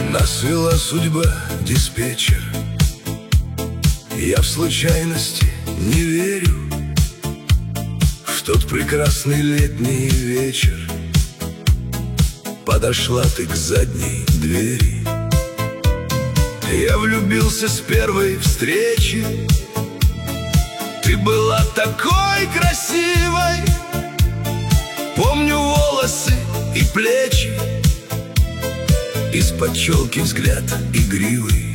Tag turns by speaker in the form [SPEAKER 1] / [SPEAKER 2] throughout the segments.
[SPEAKER 1] Нас вела судьба, диспетчер. Я в случайности не верю. В тот прекрасный летний вечер подошла ты к задней двери. Я влюбился с первой встречи. Ты была такой красивой. Помню волосы и плечи, из-под челки взгляд игривый.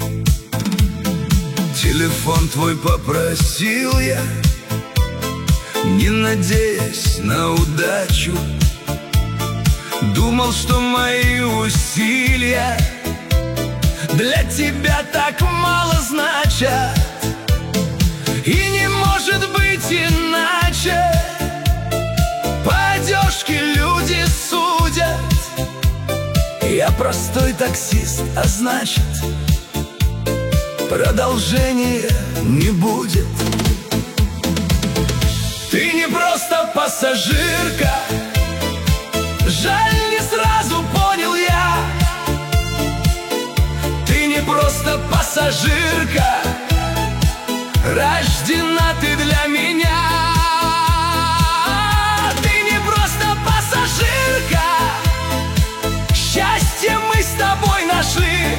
[SPEAKER 1] Телефон твой попросил я, не надеясь на удачу. Думал, что мои усилия для тебя так мало значат. И не может быть иначе. По одежке люди судят. Я простой таксист, а значит, продолжения не будет. Ты не просто пассажирка. Жаль, не сразу понял я. Ты не просто пассажирка. Рождена ты для меня. Ты не просто пассажирка. Счастье мы с тобой нашли.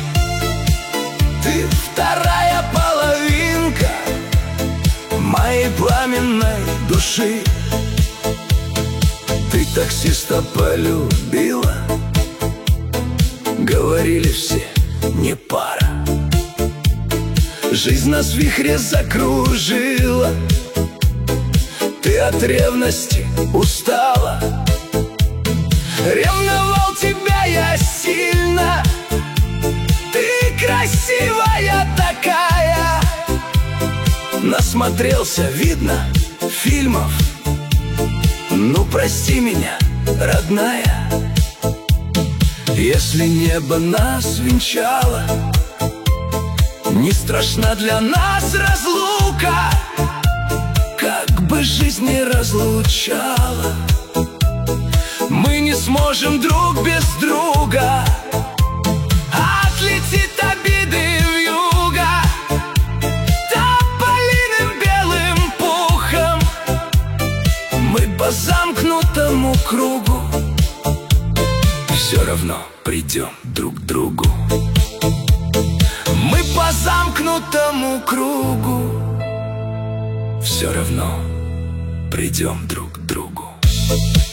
[SPEAKER 1] Ты вторая половинка моей пламенной души. Ты таксиста полюбила. Говорили все, не пара. Жизнь нас в вихре закружила. Ты от ревности устала. Ревновал тебя я сильно. Ты красивая такая. Насмотрелся, видно, фильмов. Ну, прости меня, родная. Если небо нас венчало, не страшна для нас разлука. Как бы жизнь не разлучала, мы не сможем друг без друга. Отлетит обиды вьюга тополиным белым пухом. Мы по замкнутому кругу все равно придем друг к другу. Мы по замкнутому кругу все равно придем друг к другу.